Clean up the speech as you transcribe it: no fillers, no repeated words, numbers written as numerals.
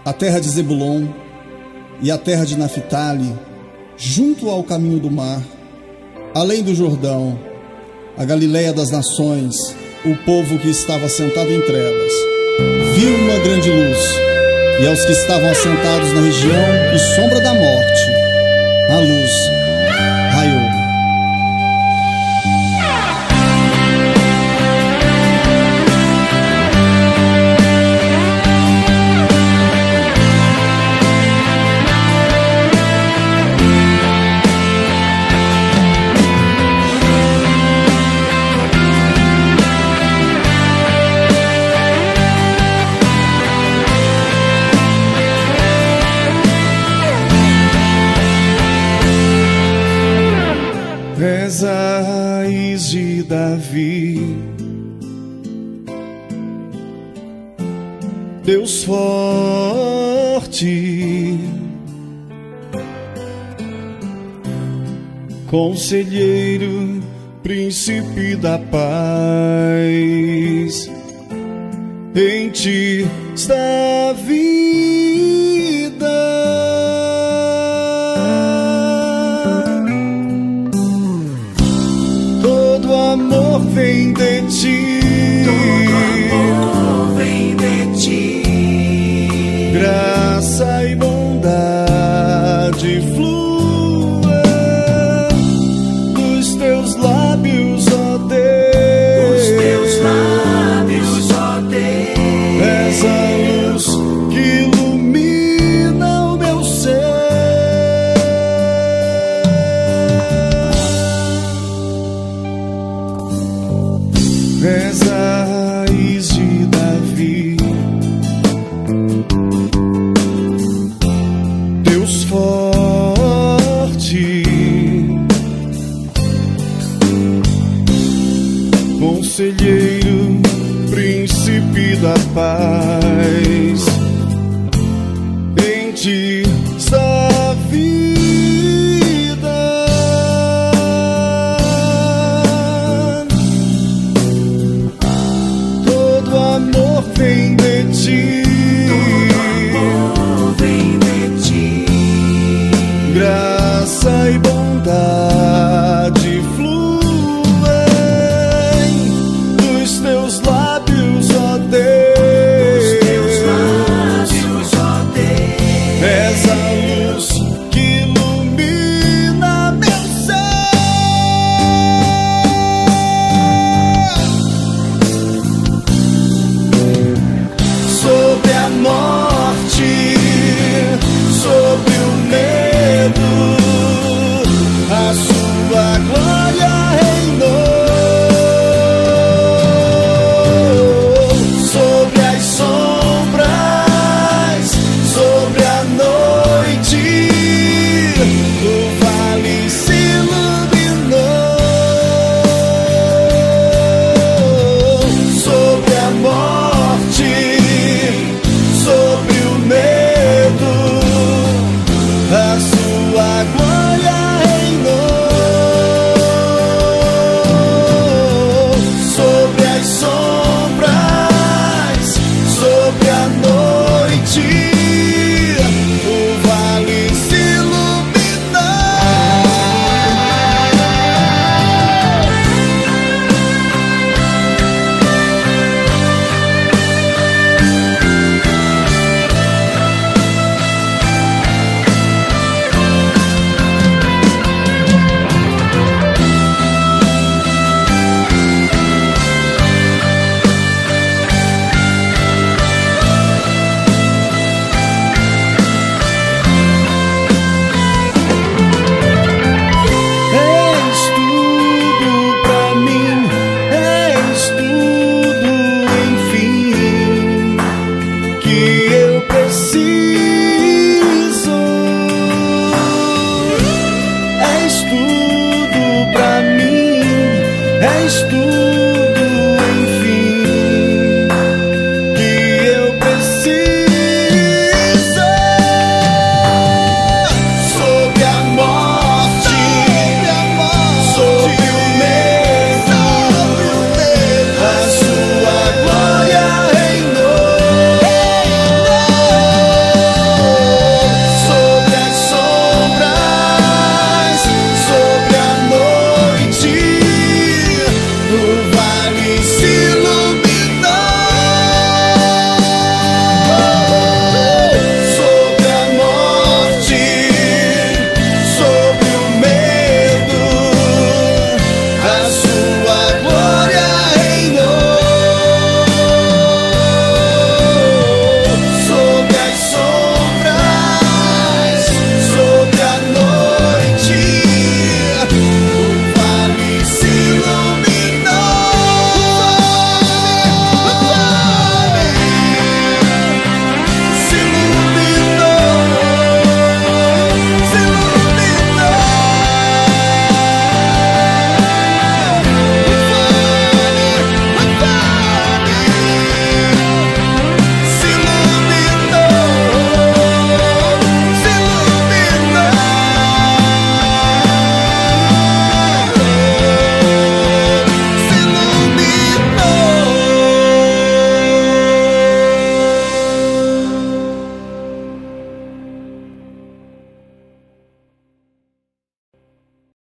a terra de Zebulon e a terra de Naphtali, junto ao caminho do mar, além do Jordão, a Galileia das nações, o povo que estava sentado em trevas viu uma grande luz, e aos que estavam assentados na região e sombra da morte, a luz raiou. És a raiz de Davi, Deus forte, Conselheiro, Príncipe da paz, em ti está a vida. Todo amor vem de ti, todo amor vem de ti. Graça e bondade flua dos teus lábios, ó Deus. Os teus lábios, ó Deus. És a luz que ilumina o meu ser. És a raiz de Davi, Deus forte, Conselheiro, Príncipe da paz, em ti está a vida. Todo amor vem de ti, Todo amor vem de ti. graça e bondade fluem dos teus lábios, ó Deus. Os teus lábios, ó Deus. És a luz que ilumina meu ser. Sobre a morte, sobre o medo, a sua glória reinou. Sobre as sombras, sobre a noite, o vale se iluminou. Sobre a morte, sobre o medo, a sua glória reinou. Sobre as sombras, sobre a noite, o vale se iluminou. És tudo pra mim, és tudo, enfim, que eu preciso. És tudo pra mim, és tudo,